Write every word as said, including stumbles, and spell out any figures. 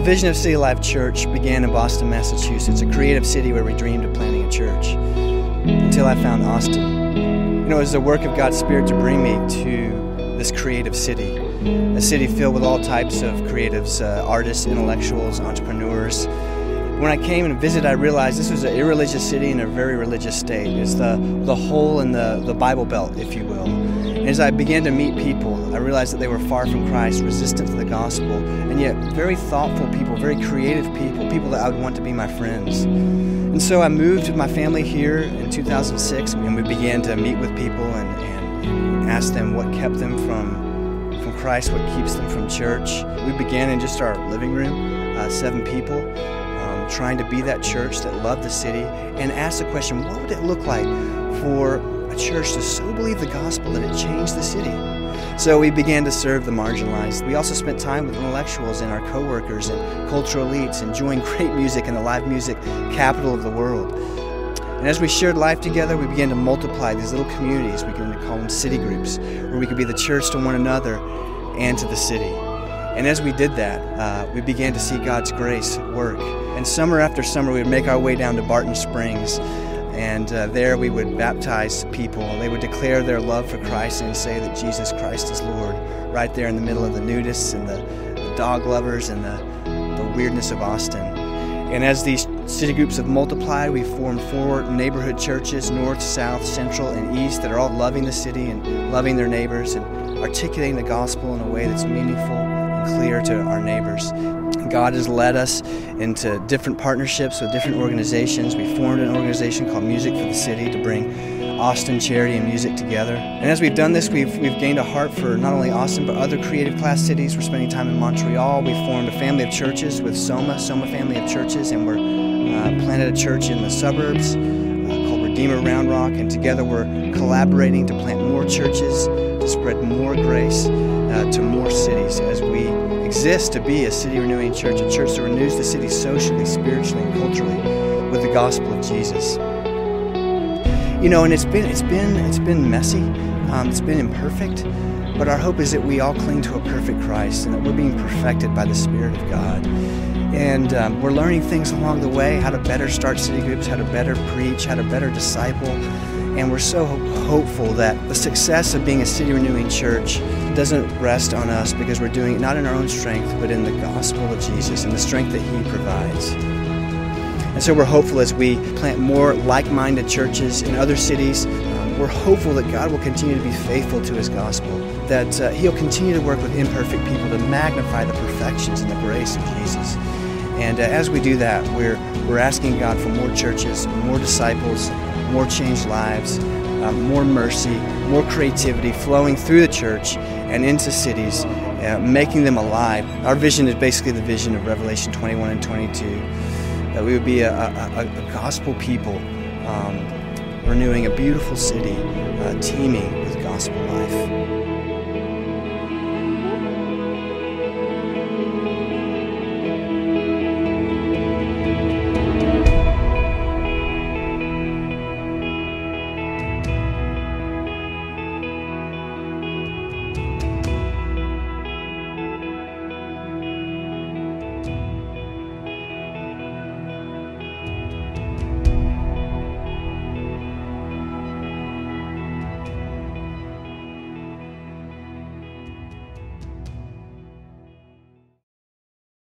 Vision of City Life Church began in Boston, Massachusetts, a creative city where we dreamed of planting a church, until I found Austin. You know, it was the work of God's Spirit to bring me to this creative city, a city filled with all types of creatives, uh, artists, intellectuals, entrepreneurs. When I came and visited, I realized this was an irreligious city in a very religious state. It's the, the hole in the, the Bible Belt, if you will. And as I began to meet people, I realized that they were far from Christ, resistant to the gospel, and yet very thoughtful people, very creative people, people that I would want to be my friends. And so I moved with my family here in two thousand six, and we began to meet with people and, and ask them what kept them from, from Christ, what keeps them from church. We began in just our living room, uh, seven people, um, trying to be that church that loved the city, and asked the question, what would it look like for a church to so believe the gospel that it changed the city? So we began to serve the marginalized. We also spent time with intellectuals and our co-workers and cultural elites, enjoying great music in the live music capital of the world. And as we shared life together, we began to multiply these little communities. We began to call them city groups, where we could be the church to one another and to the city. And as we did that, uh, we began to see God's grace work. And summer after summer, we would make our way down to Barton Springs, and uh, there we would baptize people. They would declare their love for Christ and say that Jesus Christ is Lord, right there in the middle of the nudists and the, the dog lovers and the, the weirdness of Austin. And as these city groups have multiplied, we formed four neighborhood churches, north, south, central, and east, that are all loving the city and loving their neighbors and articulating the gospel in a way that's meaningful and clear to our neighbors. God has led us into different partnerships with different organizations. We formed an organization called Music for the City to bring Austin charity and music together. And as we've done this, we've, we've gained a heart for not only Austin, but other creative class cities. We're spending time in Montreal. We formed a family of churches with Soma, Soma Family of Churches, and we're uh, planted a church in the suburbs uh, called Redeemer Round Rock. And together we're collaborating to plant more churches, to spread more grace uh, to more cities as we exist to be a city renewing church, a church that renews the city socially, spiritually, and culturally with the gospel of Jesus. You know, and it's been it's been it's been messy, um, it's been imperfect, but our hope is that we all cling to a perfect Christ and that we're being perfected by the Spirit of God. And um, we're learning things along the way, how to better start city groups, how to better preach, how to better disciple. And we're so hopeful that the success of being a city renewing church doesn't rest on us, because we're doing it not in our own strength, but in the gospel of Jesus and the strength that He provides. And so we're hopeful as we plant more like-minded churches in other cities. Um, we're hopeful that God will continue to be faithful to His gospel, that uh, He'll continue to work with imperfect people to magnify the perfections and the grace of Jesus. And uh, as we do that, we're, we're asking God for more churches, more disciples, more changed lives, um, more mercy, more creativity flowing through the church and into cities, uh, making them alive. Our vision is basically the vision of Revelation twenty-one and twenty-two, that we would be a, a, a gospel people, um, renewing a beautiful city, uh, teeming with gospel life.